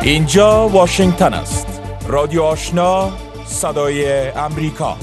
اینجا واشنگتن است. رادیو آشنا، صدای امریکا.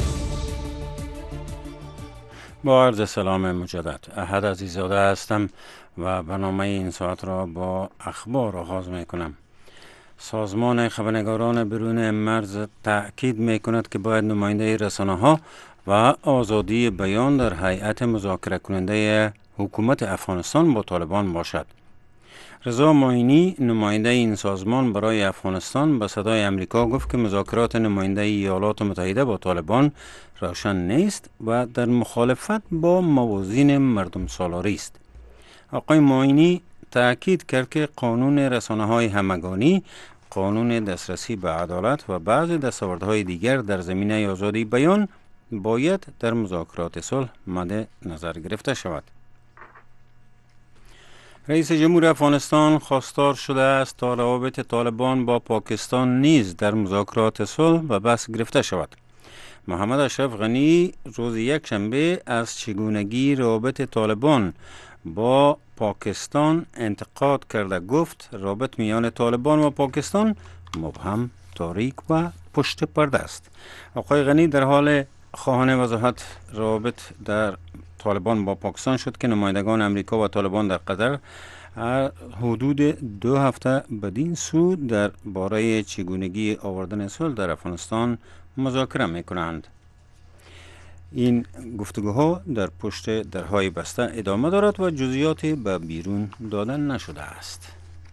با عرض سلام مجدد، احد عزیزاده هستم و برنامه این ساعت را با اخبار آغاز می کنم. سازمان خبرنگاران برون مرز تأکید می کند که باید نماینده رسانه ها و آزادی بیان در هیئت مذاکره کننده حکومت افغانستان با طالبان باشد. رضا معینی نماینده این سازمان برای افغانستان به صدای امریکا گفت که مذاکرات نماینده ایالات متحده با طالبان روشن نیست و در مخالفت با موازین مردم سالاری است. آقای معینی تأکید کرد که قانون رسانه‌های همگانی، قانون دسترسی به عدالت و بعضی دستاوردهای دیگر در زمینه آزادی بیان باید در مذاکرات صلح مد نظر گرفته شود. رئیس جمهور افغانستان خواستار شده است تا روابط طالبان با پاکستان نیز در مذاکرات صلح و بحث گرفته شود. محمد اشرف غنی روز یکشنبه از چگونگی روابط طالبان با پاکستان انتقاد کرده گفت روابط میان طالبان و پاکستان مبهم، تاریک و پشت پرده است. آقای غنی در حال خواهان وضاحت روابط در طالبان با پاکستان شد که نمایندگان امریکا و طالبان در قطر حدود 2 هفته بدین سو در باره چگونگی آوردن صلح در افغانستان مذاکره میکنند. این گفتگوها در پشت درهای بسته ادامه دارد و جزئیاتی به بیرون دادن نشده است.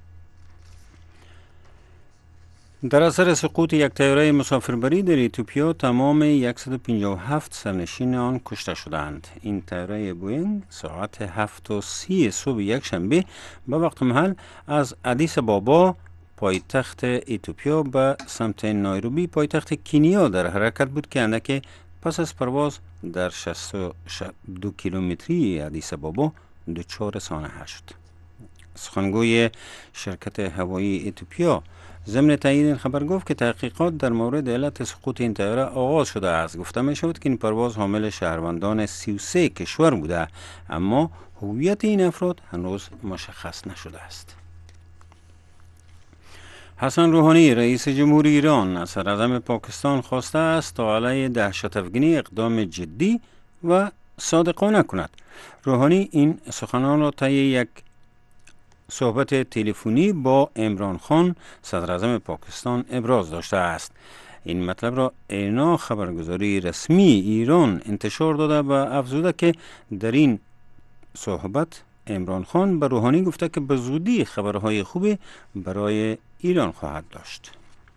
در اثر سقوط یک طیاره مسافربری در اتیوپیا تمام 157 سرنشین آن کشته شدند. این طیاره بوئینگ ساعت 7:30 صبح یکشنبه به وقت محل از آدیس آبابا پایتخت اتیوپیا به سمت نایروبی پایتخت کنیا در حرکت بود که اندک پس از پرواز در 62 کیلومتری آدیس آبابا دچار سانحه شد. سخنگوی شرکت هوایی اتیوپیا ضمن تایید این خبر گفت که تحقیقات در مورد علت سقوط این طیاره آغاز شده است. گفته می شود که این پرواز حامل شهروندان 33 کشور بوده، اما هویت این افراد هنوز مشخص نشده است. حسن روحانی رئیس جمهور ایران از صدراعظم پاکستان خواسته است تا علیه دهشت‌افکنی اقدام جدی و صادقانه کند. روحانی این سخنان را طی یک صحبت تلفنی با عمران خان صدراعظم پاکستان ابراز داشته است. این مطلب را اینا خبرگزاری رسمی ایران انتشار داده و افزوده که در این صحبت عمران خان به روحانی گفته که به زودی خبرهای خوبی برای ایران خواهد داشت.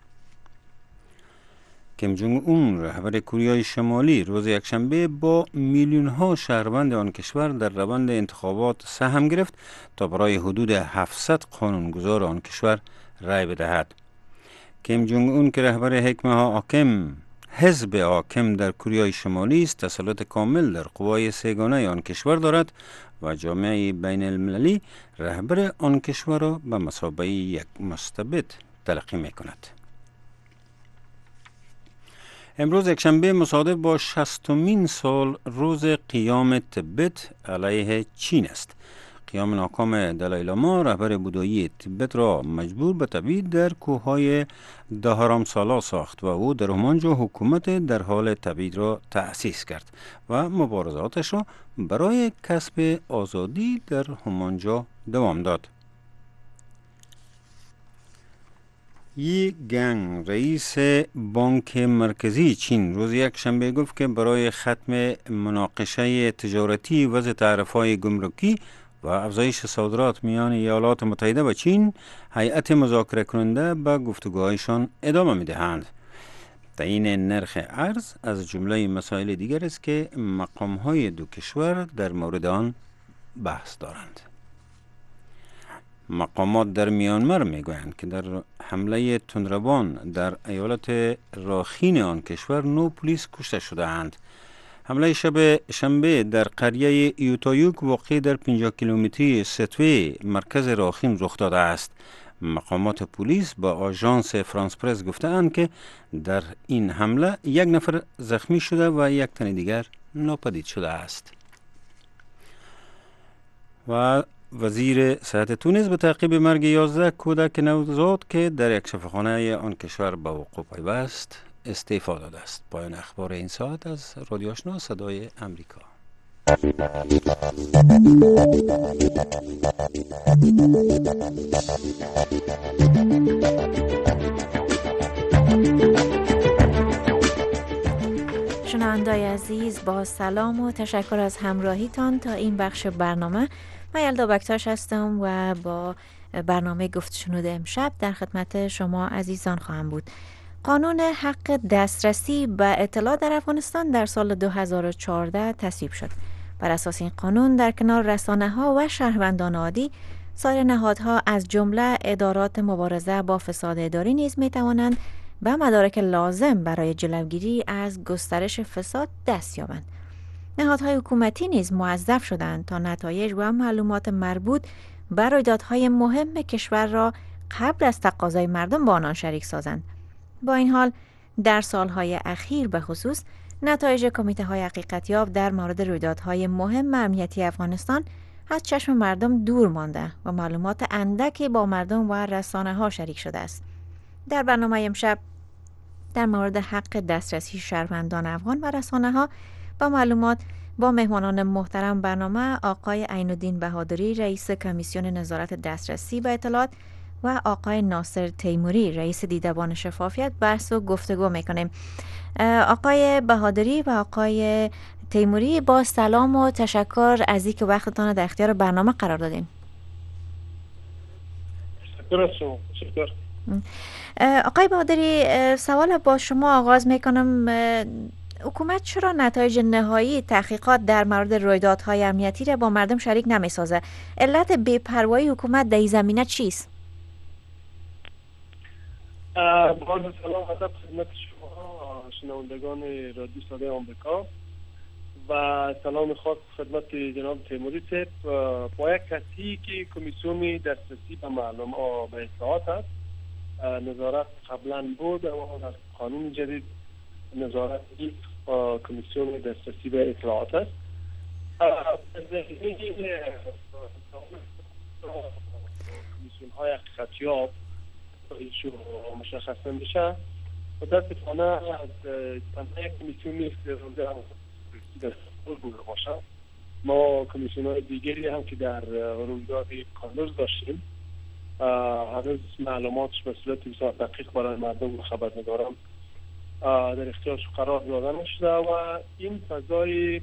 کیم جونگ اون رهبر کره شمالی روز یکشنبه با میلیون ها شهروند آن کشور در روند انتخابات سهم گرفت تا برای حدود 700 قانونگذار آن کشور رای بدهد. کیم جونگ اون که رهبر حزب حاکم در کره شمالی است، تسلط کامل در قوای سه‌گانه آن کشور دارد و جامعه بین المللی رهبر آن کشور را به مثابه یک مستبد تلقی می کند. امروز یکشنبه مصادف با 60مین سال روز قیام تبت علیه چین است. قیام ناکام دلای لاما رهبر بودایی تبت را مجبور به تبعید در کوههای دهارامسالا ساخت و او در همانجا حکومت در حال تبعید را تأسیس کرد و مبارزاتش را برای کسب آزادی در همانجا دوام داد. یی گنگ رئیس بانک مرکزی چین روز یکشنبه گفت که برای ختم مناقشه تجارتی وضع تعرفه‌های گمرکی و افزایش صادرات میان ایالات متحده و چین هیئت مذاکره کننده به گفتگوهایشان ادامه می‌دهند. تعیین نرخ ارز از جمله مسائل دیگر است که مقام‌های دو کشور در مورد آن بحث دارند. مقامات در میانمار میگویند که در حمله تندروان در ایالت راخین آن کشور 9 پلیس کشته شده اند. حمله شب شنبه در قریه ایوتایوک واقع در 50 کیلومتری ستوی مرکز راخین رخ داده است. مقامات پلیس با آژانس فرانس پرس گفتند که در این حمله 1 نفر زخمی شده و 1 تن دیگر ناپدید شده است. و وزیر صحت تونس به تعقیب مرگ 11 کودک نوزاد که در یک شفاخانه آن کشور به وقوع پیوست استعفا داده است. پایان اخبار این ساعت از رادیو آشنا صدای امریکا. شنوندای عزیز، با سلام و تشکر از همراهیتان تا این بخش برنامه. من یلدا بکتاش هستم و با برنامه گفت شنود امشب در خدمت شما عزیزان خواهم بود. قانون حق دسترسی به اطلاع در افغانستان در سال 2014 تصویب شد. بر اساس این قانون در کنار رسانه‌ها و شهروندان عادی، سایر نهادها از جمله ادارات مبارزه با فساد اداری نیز می‌توانند به مدارک لازم برای جلوگیری از گسترش فساد دست یابند. نهادهای حکومتی نیز موظف شدند تا نتایج و معلومات مربوط به رویدادهای مهم کشور را قبل از تقاضای مردم با آنان شریک سازند. با این حال در سالهای اخیر به خصوص نتایج کمیته‌های حقیقتیاب در مورد رویدادهای مهم امنیتی افغانستان از چشم مردم دور مانده و معلومات اندکی با مردم و رسانه‌ها شریک شده است. در برنامه امشب در مورد حق دسترسی شهروندان افغان و رسانه‌ها با معلومات با مهمانان محترم برنامه، آقای عین‌الدین بهادری رئیس کمیسیون نظارت دسترسی به اطلاعات و آقای ناصر تیموری رئیس دیدبان شفافیت بحث و گفتگو میکنیم. آقای بهادری و آقای تیموری، با سلام و تشکر از اینکه وقتتان در اختیار برنامه قرار دادین. تشکر. آقای بهادری، سوال با شما آغاز میکنم. حکومت چرا نتایج نهایی تحقیقات در مورد رویدادهای امنیتی را با مردم شریک نمیسازه؟ علت بی‌پروایی حکومت در این زمینه چیست؟ با سلام ادب خدمت شما شنوندگان رادیو صدای آمریکا و سلام خاص خدمت جناب تیموری صاحب. با یک کسی که کمیسیون دسترسی به معلومات به اطلاعات است، نظارت قبلا بود اما در قانون جدید نظارت کمیسیون دسترسی به اطلاعات است. کمیسیون های حقیقتیاب ایشو مشخص نمیشه. متاسفانه از تنها یک کمیسیون نیست که بوده باشه. ما کمیسیون های دیگری هم که در رویداد کاندوز داشتیم، هنوز معلوماتش به صورت بسیار دقیق برای مردم و خبرنگاران در اختیارش قرار داده نشده و این فضای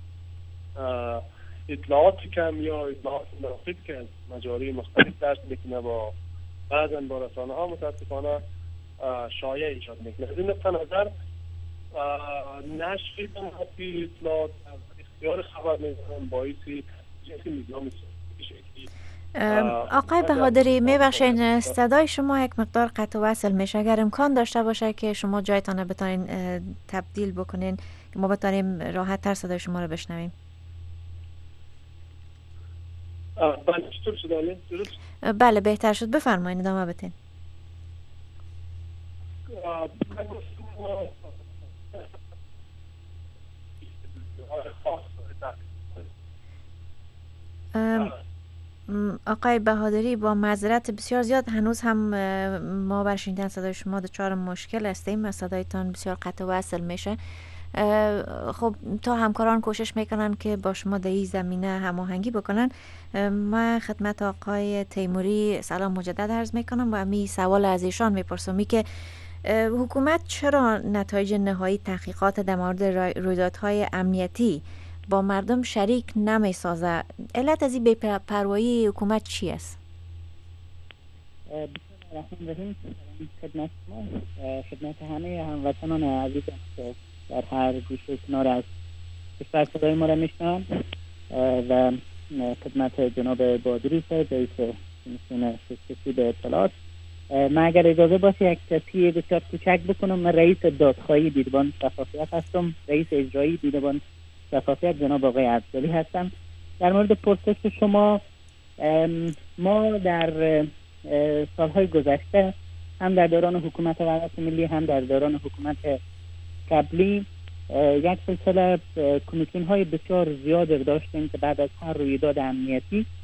اطلاعات کم یا اطلاعات ناقص که از مجاری مختلف درس میکنه با بعضا با رسانه ها متاسفانه شایع ایجاد میکنه. از این نقطه نظر نشر اطلاعات از اختیار خبرنگاران باعثی جنسی نظام آقای بهادری، میبخشین صدای شما یک مقدار قطع و وصل میشه. اگر امکان داشته باشه که شما جایتان بتونین تبدیل بکنین که ما بتونیم راحت تر صدای شما رو بشنویم. بله، چطور شده؟ بله، بهتر شد. بفرمایید، ادامه بدین. آقای بهادری، با معذرت بسیار زیاد هنوز هم ما بر شنیدن صدای شما دچار مشکل هستیم. صدایتان بسیار قطع و وصل میشه. خب تا همکاران کوشش میکنن که با شما در این زمینه هماهنگی بکنن. من خدمت آقای تیموری سلام مجدد عرض میکنم و می سوال از ایشان میپرسم که حکومت چرا نتایج نهایی تحقیقات در مورد رویدادهای امنیتی با مردم شریک نمیسازه؟ علت از این بی‌پروایی حکومت چی است؟ خدمت شما، خدمت همه هموطنان عزیزم که در هر گوشه کنار از کشور صدای ما را میشنوند و خدمت جناب بهادری صاحب رئیس کمیسیون دسترسی به اطلاعات. من اگر اجازه باشه یک تصحیح بسیار کوچک بکنم. من رئیس دادخواهی دیدبان شفافیت هستم. رئیس اجرایی دیدبان شفافیت جناب آقای افضلی هستم. در مورد پرسش شما، ما در سالهای گذشته هم در دوران حکومت وحدت ملی هم در دوران حکومت قبلی یک سلسله کمیسیون های بسیار زیاد داشتیم که بعد از هر رویداد امنیتی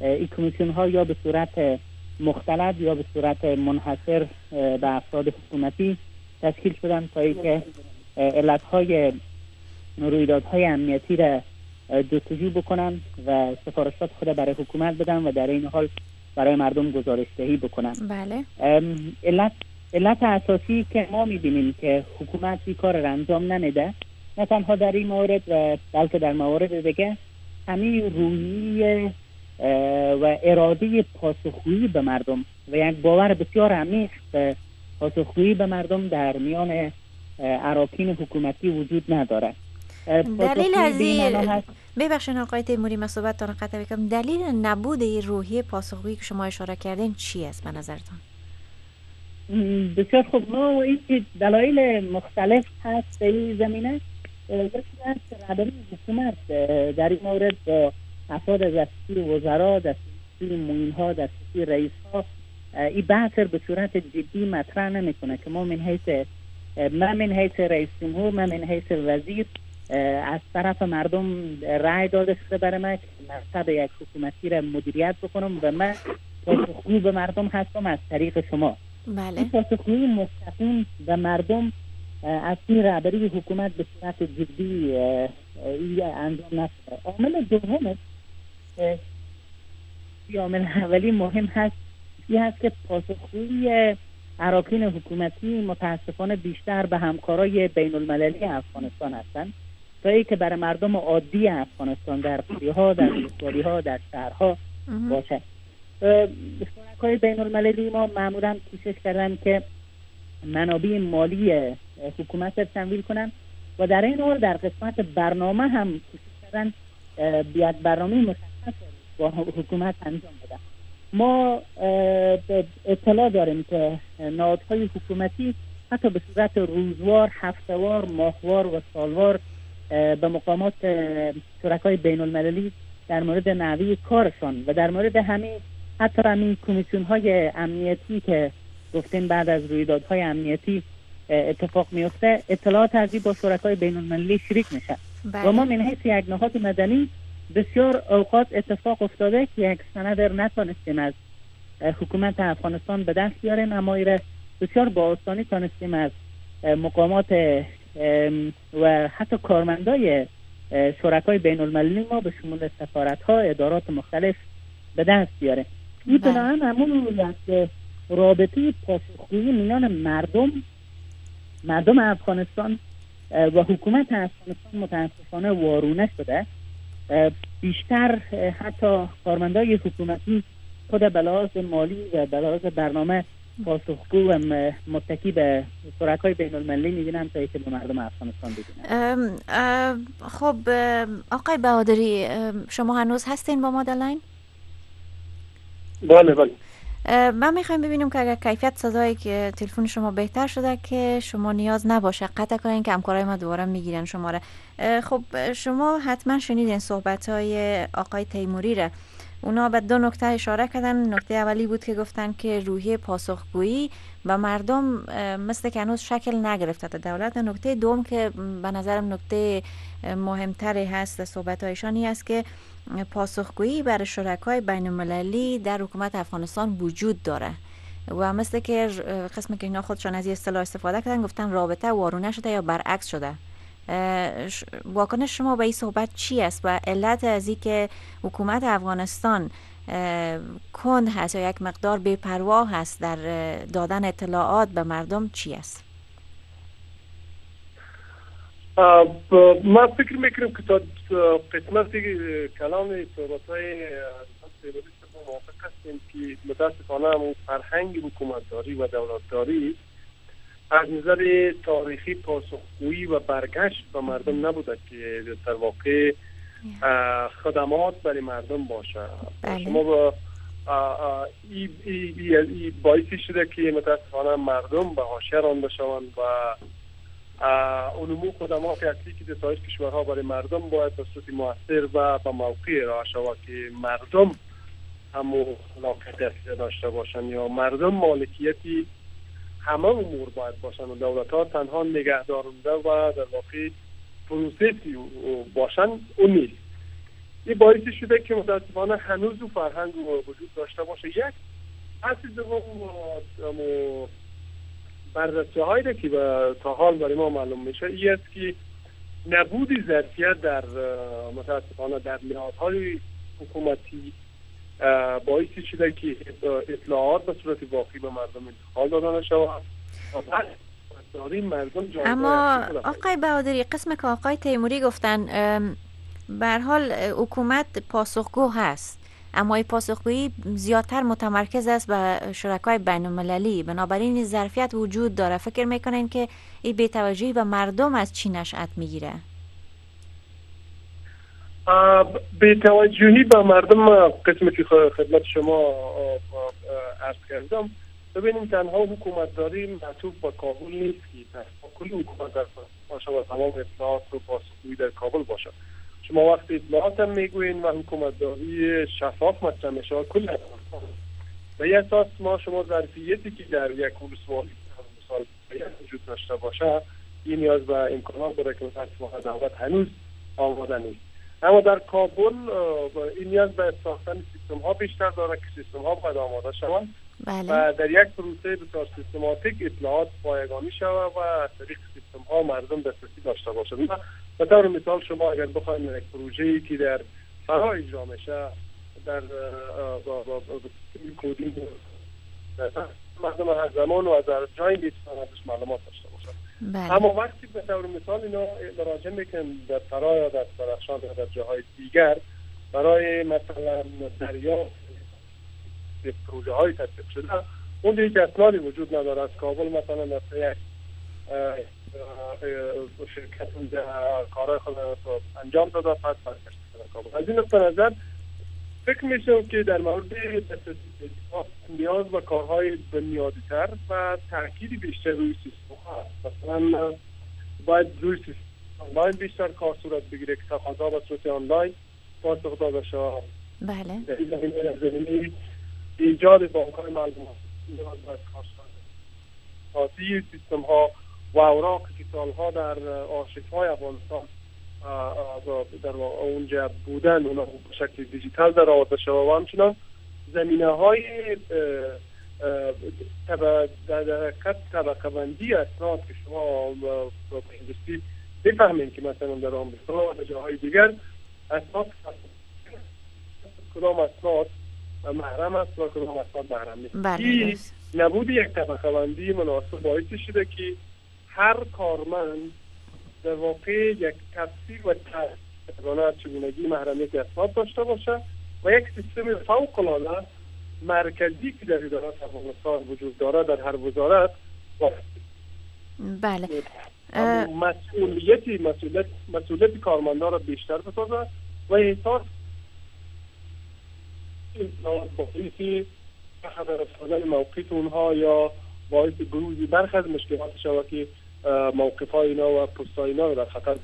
این کمیسیون ها یا به صورت مختلط یا به صورت منحصر به افراد حکومتی تشکیل شدن تا اینکه علتهای رویدادهای امنیتی را جستجو بکنن و سفارشات خود برای حکومت بدن و در این حال برای مردم گزارش‌دهی بکنن. بله. علت اساسی که ما می‌بینیم که حکومت این کار را انجام نمیده، نه تنها در این مورد و بلکه در موارد دیگه، همین روحیه و اراده پاسخگویی به مردم و یک باور بسیار عمیق به پاسخگویی به مردم در میان اراکین حکومتی وجود نداره. دلیل از این، ببخشید آقای تیموری من صحبتتون قطع بکنم، دلیل نبود این روحیه پاسخگویی که شما اشاره کردین چی است به نظرتون؟ بسیار خوب. ما این دلایل مختلف هست در این زمینه. یکی از رهبری حکومت در این مورد با افراد دستور وزرا، دستور معین‌ها، دستور رئیس‌ها این بحث به صورت جدی مطرح نمی‌کنه که ما من حیث رئیس جمهور، من حیث وزیر از طرف مردم رأی داده شده برای من که منصب یک حکومتی را مدیریت بکنم و من پاسخگوی به مردم هستم از طریق شما. بله. این پاسخگویی مستقیم به مردم از این رهبری حکومت به صورت جدی انجام نشده. عامل دوم، عامل اولی مهم هست، این هست که پاسخگویی اراکین حکومتی متاسفانه بیشتر به همکارای بین المللی افغانستان هستند تا ای که برای مردم عادی افغانستان در قریه‌ها، در ولسوالی‌ها، در شهرها باشه. شرکای بین المللی ما معمولا کوشش کردن که منابع مالی حکومت را تمویل کنن و در این حال در قسمت برنامه هم کوشش کردن بیاد برنامه مشخص با حکومت انجام بدن. ما اطلاع داریم که نهادهای حکومتی حتی به صورت روزوار، هفتهوار، ماهوار و سالوار به مقامات شرکای بین المللی در مورد نحوه کارشان و در مورد همین کمیسیون های امنیتی که گفتیم بعد از رویدادهای امنیتی اتفاق میفته، اطلاعات ازی با شرکای بین المللی شریک میشه. و ما من حیث یک نهاد مدنی بسیار اوقات اتفاق افتاده که یک سند نتونستیم از حکومت افغانستان به دست بیاریم، اما ایره بسیار با آسانی تونستیم از مقامات و حتی کارمندای شرکای بین المللی ما به شمول سفارت‌ها، ادارات مختلف به دست بیاریم. این بنابراین همون یک رابطه پاسخگویی میان مردم افغانستان و حکومت افغانستان متاسفانه وارونه شده. بیشتر حتی کارمندای حکومتی خود به لحاظ مالی و به لحاظ برنامه پاسخگو و متکی به شرکای بین المللی میبینن تا اینکه به مردم افغانستان ببینن. خب آقای بهادری، شما هنوز هستین با ما در لاین؟ بله بله. من میخوایم ببینیم که اگر کیفیت صدای که تلفن شما بهتر شده که شما نیاز نباشه قطع کنین که همکارای ما دوباره میگیرن شما را. خب شما حتما شنیدین صحبت‌های آقای تیموری را. اونا به دو نکته اشاره کردن. نکته اولی بود که گفتن که روحیه پاسخگویی و مردم مثل که هنوز شکل نگرفته تا دولت. نکته دوم که به نظرم نکته مهمتری هست صحبت‌هایشانی است که پاسخگویی برای شرکای بین المللی در حکومت افغانستان وجود داره و مثل که قسمی که اینا خودشان از این اصطلاح استفاده کردن گفتن رابطه وارونه شده یا برعکس شده. واکنش شما به این صحبت چی است و علت از این که حکومت افغانستان کند هست یا یک مقدار بی‌پروا هست در دادن اطلاعات به مردم چی است؟ من فکر میکنم که تا قسمت کلام صحبت‌های موافق هستیم که متاسفانه همون فرهنگ حکومتداری و دولتداری از نظر تاریخی پاسخگویی و برگشت به مردم نبوده که در واقع خدمات برای مردم باشه. شما با باعثی شده که متاسفانه مردم به حاشیه رانده شوند و علومو خدمات اصلی که در سایر کشورها برای مردم باید به صورت مؤثر و به موقع ارائه شود که مردم همو لاقطه داشته باشند یا مردم مالکیتی همه امور باید باشن و دولت ها تنها نگهدارنده و در واقع پروسسی باشن. اون نیست. این باعث شده که متاسفانه هنوز اون فرهنگ وجود داشته باشه. یک اصل دوم بررسی هایی که تا حال برای ما معلوم میشه این است که نبود ظرفیت در متاسفانه در نهادهای حکومتی باعث شده که اطلاعات به صورت واقعی به مردم انتقال داده نشود. اما آقای بهادری، قسم که آقای تیموری گفتن به هر حال حکومت پاسخگو هست، اما این پاسخگویی زیادتر متمرکز است به شرکای بین المللی، بنابراین این ظرفیت وجود داره. فکر میکنین که این بی‌توجهی به مردم از چی نشأت میگیره؟ بی‌توجهی به مردم قسمی که خدمت شما عرض کردم، ببینیم تنها حکومتداری معطوف به کابل نیست که کل حکومت در باشه و تمام اطلاعات و پاسخگویی در کابل باشه. شما وقتی اطلاعات هم میگوین و حکومتداری شفاف مطرح میشه کل به این اساس شما ظرفیتی که در یک ولسوالی مثال وجود داشته باشه این نیاز به امکانات داره که متاسفانه دولت هنوز آماده نیست. اما در کابل این نیاز به ساختن سیستم ها بیشتر داره که سیستم ها باید آماده شوند و در یک پروسه بسیار سیستماتیک اطلاعات پایگانی شود و از طریق سیستم ها مردم دسترسی داشته باشند. به طور مثال شما اگر بخواید یک پروژه‌ای که در فرا اجرا میشه در کدینگ مردم هر زمان و از جای میتونن ازش معلومات داشته باشند. اما وقتی به طور مثال اینا مراجعه میکنن در فرا یا در درخشان یا در جاهای دیگر برای مثلا دریافت پروژه های تطبیق شده، اون دیگه اسنادی وجود نداره. از کابل مثلا در یک شرکت اونجا کارهای خود انجام داده پس برگشت کابل. از این نقطه نظر فکر میشم که در مورد نیاز به کارهای بنیادی تر و تاکید بیشتر روی سیستم هست. مثلا باید روی سیستم آنلاین بیشتر کار صورت بگیره که تقاضا به صورت آنلاین پاسخ داده شود. بله. در زمینه ایجاد بانک‌های معلومات نیاز به کارشناسی سیستم ها و اوراقی که سالها در آرشیوهای افغانستان در اونجا بودن اونا به شکل دیجیتال در آورده شده و همچنان زمینه‌های طبقه بندی اسناد که شما به انگلیسی بفهمید که مثلا در آمریکا و جاهای دیگر اسناد کدام اسناد محرم است و کدام اسناد محرم نیست. نبود یک طبقه بندی مناسب باعث شده که هر کارمند در واقع یک تفسیر و تحقیق چگونگی محرمیت اسناد داشته باشه و یک سیستم فوق‌العاده مرکزی که در ادارات افغانستان وجود داره در هر وزارت بله مسئولیت کارمندان را بیشتر بسازه و احساس باعث خطر افتادن موقف اونها یا باعث بروز برخی از مشکلات شود که موقف‌های اینا و پست‌های اینا رو در خطر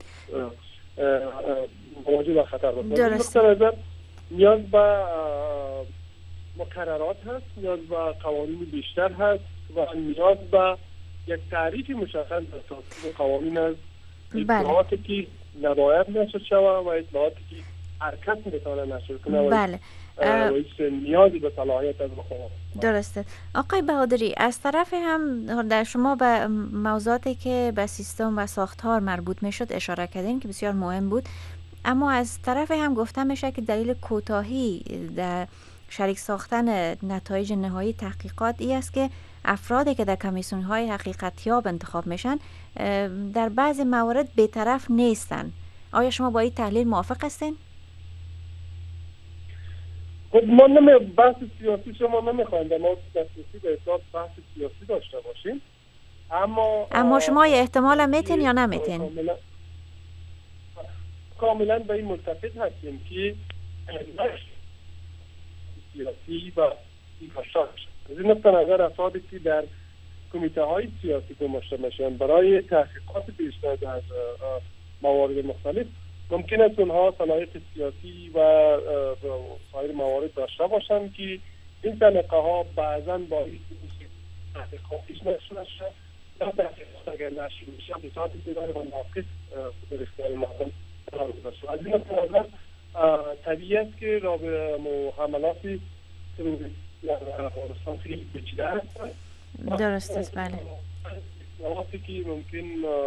مواجه با خطر باشه. درست. نیاز به مقررات هست، نیاز به قوانین بیشتر هست و نیاز به یک تعریف مشخص از تصویب قوانین از اطلاعاتی که نباید نشر شود و اطلاعاتی که هر کس میتونه نشر کنه. بله. نیازی به صلاحیت از مخاطب. درسته. آقای بهادری، از طرف هم در شما به موضوعاتی که به سیستم و ساختار مربوط میشد اشاره کردین که بسیار مهم بود، اما از طرف هم گفته میشه که دلیل کوتاهی در شریک ساختن نتایج نهایی تحقیقات این است که افرادی که در کمیسیون‌های حقیقتیاب انتخاب میشن در بعضی موارد بی‌طرف نیستن. آیا شما با این تحلیل موافق هستین؟ خب ما بحث سیاسی شما نمیخوایم در مورد دسترسی به اطلاعات بحث سیاسی داشته باشیم، اما شما یه احتمال میتین یا نمیتین؟ کاملا به این متفق هستیم که سیاسی و ایفاشا از این نقطه نظر افرادی که در کمیته های سیاسی گماشته میشن برای تحقیقات بیشتر در موارد مختلف ممکن است اونها صلاحیت سیاسی و سایر موارد داشته باشند که این سلیقه ها بعضا با این تحقیقاتش نشده شد یا تحقیقات اگر نشده میشه بساعت دیدار و ناقص در اختیار مردم قرار داشته. از این نظر طبیعی است که حملاتی تروریستی در افغانستان خیلی پیچیده هست. درست است. بله. اصلاحاتی که ممکن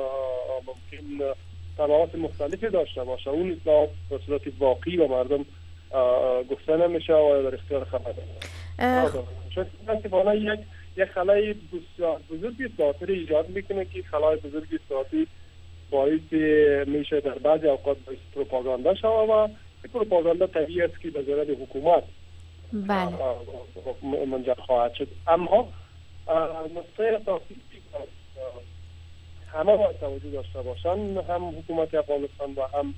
تبعات مختلفی داشته باشه، اون اصلاحات به صورت واقعی و مردم گفته نمیشه و در اختیار خبر چون متاسفانه یک خلای بسیار بزرگی اصلاحاتی ایجاد میکنه که خلای بزرگی اصلاحاتی باعث میشه در بعضی اوقات باعث پروپاگاندا شود و پروپاگاندا طبیعی است که به ضرر حکومت منجر خواهد شد. اما نقطه اساسی همه باید توجه داشته باشند، هم حکومت افغانستان و هم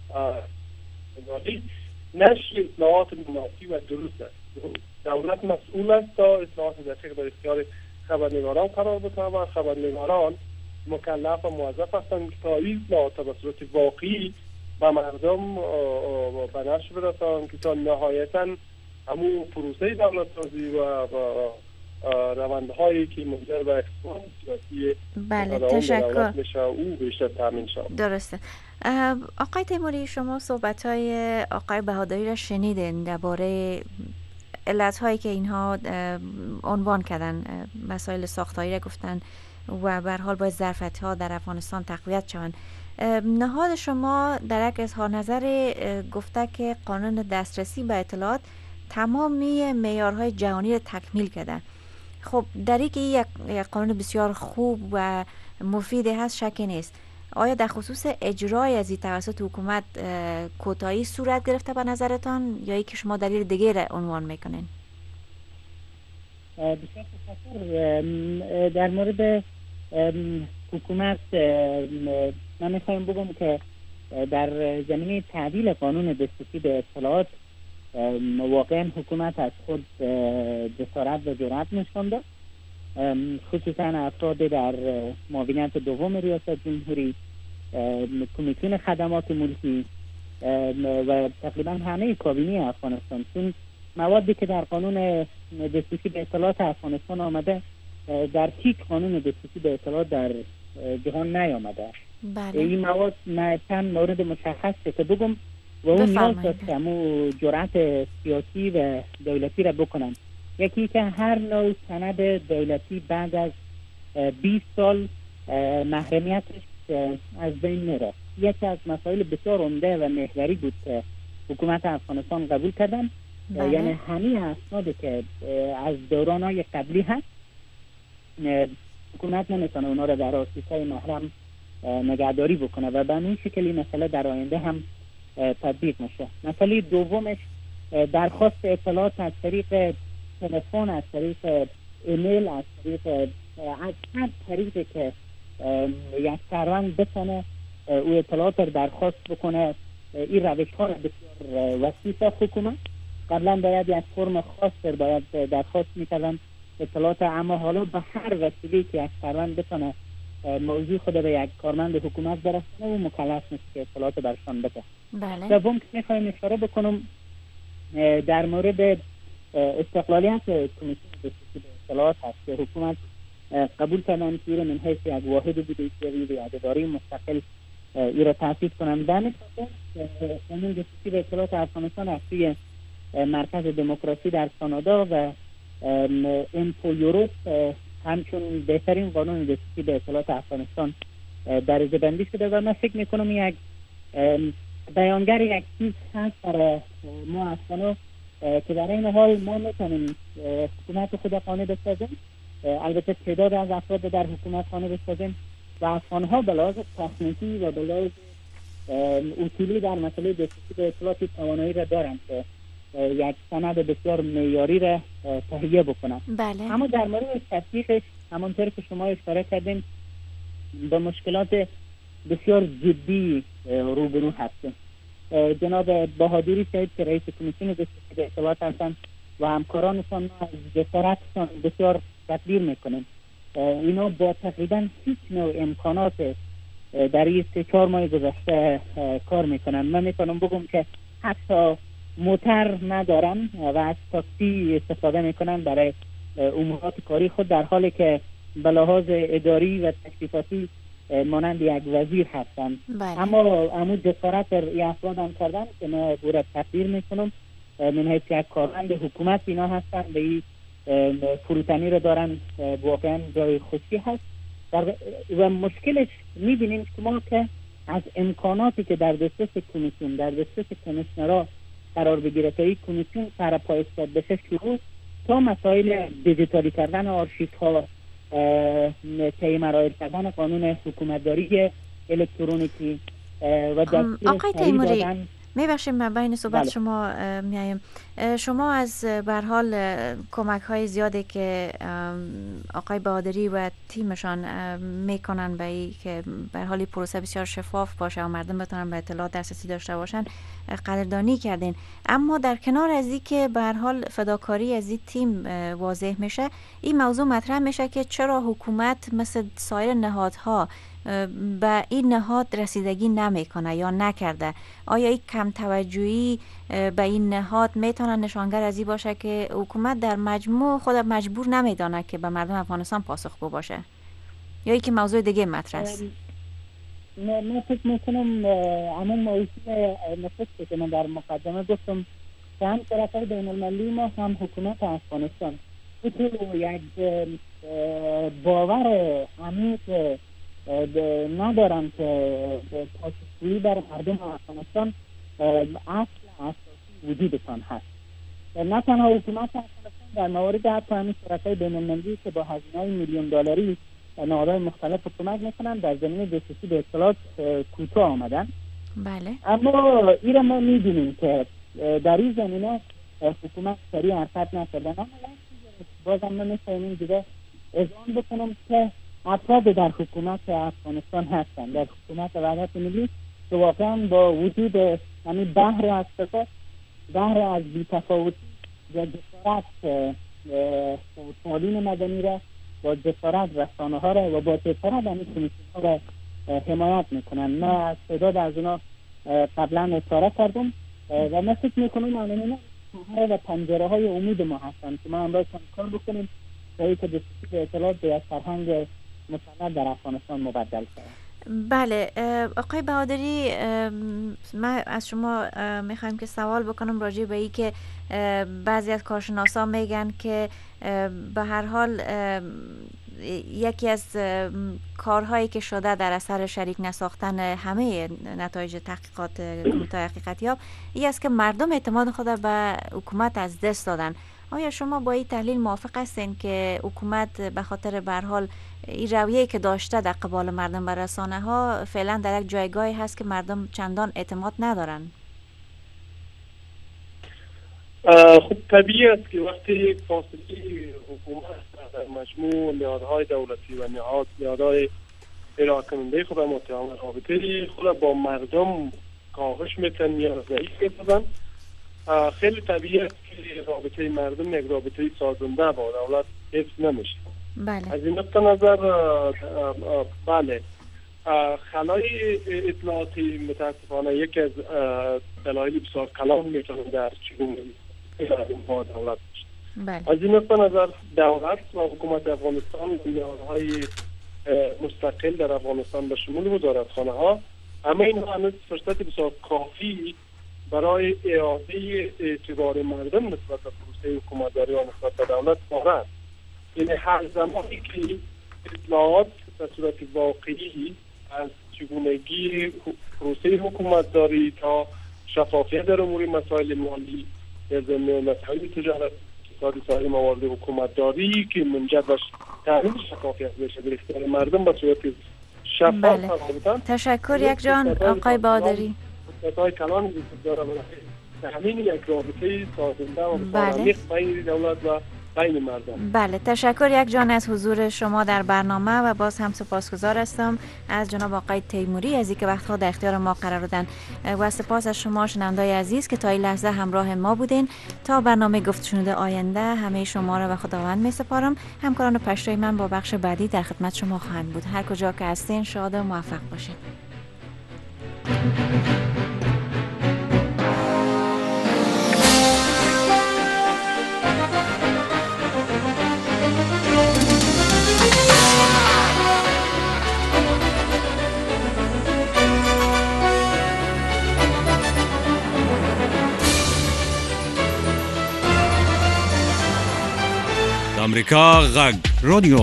نشر اطلاعات مناسب و درست است. دولت مسئول است تا اطلاعات دقیق در اختیار خبرنگاران قرار بده و خبرنگاران مکلف و موظف هستند که تا این اطلاعات به صورت واقعی به مردم به نشر برسانند که تا نهایتا همون پروسه دولت سازی و روندهایی که منجر به اقتصاد سیاسی بله تشکر میشه او بیشتر تامین شود. درسته. آقای تیموری، شما صحبت‌های آقای بهادری را شنیدین درباره علت‌هایی که اینها عنوان کردن، مسائل ساختاری را گفتن و به هر حال باید ظرفیت‌ها در افغانستان تقویت شوند. نهاد شما در یک اظهار نظر گفته که قانون دسترسی به اطلاعات تمامی معیارهای جهانی را تکمیل کرده. خب در اینکه یک قانون بسیار خوب و مفید هست شکی نیست. آیا در خصوص اجرای از این توسط حکومت کوتاهی صورت گرفته به نظرتان یا اینکه شما دلیل دیگه را عنوان میکنین؟ بسیار تشکر. در مورد حکومت من میخوایم بگم که در زمینه تعدیل قانون دسترسی به اطلاعات واقعا حکومت از خود جسارت و جرأت نشان داد، خصوصا افراد در معاونیت دوم ریاست جمهوری، کمیسیون خدمات ملکی و تقریبا همه کابینه افغانستان، چون موادی که در قانون دسترسی به اطلاعات افغانستان آمده در هیچ قانون دسترسی به اطلاعات در جهان نیامده. بله. این مواد چند مورد مشخص که بگم و اون نیاز داشت که همون جرأت سیاسی و دولتی را بکنن. یکی که هر نوع سند دولتی بعد از 20 سال محرمیتش از بین میره. یکی از مسائل بسیار عمده و محوری بود که حکومت افغانستان قبول کردن. یعنی همه اسنادی که از دورانهای قبلی هست حکومت نمیتونه اونا را در آرشیوهای محرم نگهداری بکنه و به این شکلی مسئله در آینده هم تطبیق میشه. مسئله دومش درخواست اطلاعات از طریق تلفن، از طریق ایمیل، از هر طریقی که یک شهروند بتونه او اطلاعات رو درخواست بکنه. این روش ها بسیار وسیع حکومت قبلا باید یک فرم خاص باید درخواست میکردن اطلاعات، اما حالا به هر وسیله که یک شهروند بتونه موضوع خود به یک کارمند حکومت برسونه و مکلف نیست که اطلاعات برشان بده. بله. دوم که میخوایم اشاره بکنم در مورد استقلالیت کمیسیون دسترسی به اطلاعات هست که حکومت قبول کردن که من حیث یک واحد بوده که اداره مستقل ای را تأسیس کنن. در نتیجه قانون دسترسی به اطلاعات افغانستان از سوی مرکز دموکراسی در کانادا و اینفویوروپ همچون بهترین قانون دسترسی به اطلاعات افغانستان درجه بندی شده و من فکر میکنم یک بیانگر یک چیز هست برای ما افغانا که در این حال ما میتونیم حکومت خود خانه بسازیم، البته تعداد از افراد در حکومت خانه بسازیم و افغانها به لحاظ تکنیکی و به لحاظ اصولی در مسئله دسترسی به اطلاعات توانایی را دارند که یک سند بسیار معیاری را تهیه بکنند. بله. اما در مورد تطبیقش همانطور که شما اشاره کردین با مشکلات بسیار جدی روبرو هستیم. جناب بهادری صاحب که رئیس کمیسیون دسترسی به اطلاعات هستند و همکارانشان از جسارتشان بسیار تقدیر میکنیم. اینا با تقریبا هیچ نوع امکانات در این 3-4 ماه گذشته کار میکنن. من میتونم بگم که حتی موتر ندارن و از تاکسی استفاده میکنن برای امورات کاری خود، در حالی که به لحاظ اداری و تشریفاتی مانند یک وزیر هستند. اما امو جسارت ای افراد هم کردن که ما بوره تقدیر میکنم. من حیث یک کارمند حکومت اینا هستند، به این فروتنی رو دارن، واقعا جای خوشی هست. و مشکلش میبینیم که ما که از امکاناتی که در دسترس کمیسیون، در دسترس کمیسیونرها قرار بگیره تا این کمیسیون سر پا استاد بشه شروع تا مسائل دیجیتالی کردن آرشیف ها، طی مراحل کردن قانون حکومتداری الکترونیکی و آقای تیموری میبخشید من بین صحبت شما میایم. شما از به هر حال کمک های زیادی که آقای بهادری و تیمشان میکنن به این که به هر حال پروسه بسیار شفاف باشه و مردم بتونن به اطلاعات دسترسی داشته باشن قدردانی کردین، اما در کنار از این که به هر حال فداکاری از این تیم واضح میشه، این موضوع مطرح میشه که چرا حکومت مثل سایر نهادها به این نهاد رسیدگی نمیکنه یا نکرده؟ آیا این کم توجهی به این نهاد میتونه نشانگر از این باشه که حکومت در مجموع خود مجبور نمیدانه که به مردم افغانستان پاسخگو باشه، یا ای که موضوع دیگه مطرح است؟ من فکر میکنم همون موضوع نفسه که من در مقدمه گفتم که هم طرفای بین المللی ما هم حکومت افغانستان تو یک باور عمیق ندارم که پاسخگویی بر مردم افغانستان اصل اساسی وجودتان هست. نه تنها حکومت افغانستان در مورد حتی همین شرکای بین المللی که با هزینه‌های میلیون دلاری نهادهای مختلف کمک میکنن در زمینه دسترسی به اطلاعات کوتاه آمدن. بله. اما این را ما میدونیم که در این زمینه حکومت سریع حرکت نکردن. اما بازم من میخوایم دیگه اذعان بکنم که افراد در حکومت افغانستان هستند، در حکومت وحدت ملی، که واقعا با وجود همین بحر از فساد، بحر از بی‌تفاوتی و جسارت فعالین مدنی را با جسارت رسانه ها را و با جسارت همین کمیسیون ها را حمایت میکنن. من از تعداد از اونا قبلا اشاره کردم و من فکر میکنم آنها و پنجره های امید ما هستند که ما امروز کار بکنیم تا اینکه دسترسی به اطلاعات به یک فرهنگ مسلط در افغانستان مبدل شد. بله آقای بهادری، من از شما میخوایم که سوال بکنم راجع به این که بعضی از کارشناسا میگن که به هر حال یکی از کارهایی که شده در اثر شریک نساختن همه نتایج تحقیقات کمیته حقیقتیاب این است که مردم اعتماد خود به حکومت از دست دادن. آیا شما با این تحلیل موافق هستین که حکومت به خاطر به هر حال این رویه‌ای که داشته در قبال مردم بر رسانه ها فعلا در یک جایگاهی هست که مردم چندان اعتماد ندارن؟ خب طبیعی است که وقتی فاصله حکومت در مجموع نهادهای دولتی و نهادهای ارائه کننده خود متهم رابطه خود با مردم کاهش میتن یا ضعیف میتن، خیلی طبیعی است که رابطه مردم یک رابطه سازنده با دولت حفظ نمیشه. بله. از این نقطه نظر بله خلای اطلاعاتی متاسفانه یکی از دلایل بسیار کلان میتونه در چگونگی با دولت باشه. بله. از این نقطه نظر دولت و حکومت افغانستان و نهادهای مستقل در افغانستان به شمول وزارتخانه ها همه اینها هنوز فرصت بسیار کافی برای اعاده اعتبار مردم نسبت به پروسه حکومتداری و نسبت به دولت دارند. یعنی هر زمانی که اطلاعات به صورت واقعی از چگونگی پروسه حکومتداری تا شفافیت در امور مسائل مالی در زمینه مسائل تجارت اقتصادی سایر موارد حکومتداری که منجر به تامین شفافیت بشه در اختیار مردم به صورت شفاف. بله. تشکر یک جان آقای بهادری. های کلان وجود داره و همین یک رابطه سازنده و عمیق بین دولت و بین مردم. بله تشکر یک جان از حضور شما در برنامه و باز هم سپاسگزار هستم از جناب آقای تیموری از اینکه وقتها در اختیار ما قرار دادن و سپاس از شما شنوندای عزیز که تا این لحظه همراه ما بودین. تا برنامه گفت شنوده آینده همه شما را به خداوند می سپارم. همکاران پشتوی من با بخش بعدی در خدمت شما خواهند بود. هر کجا که هستین شاد و موفق باشید. آمریکا غږ رادیو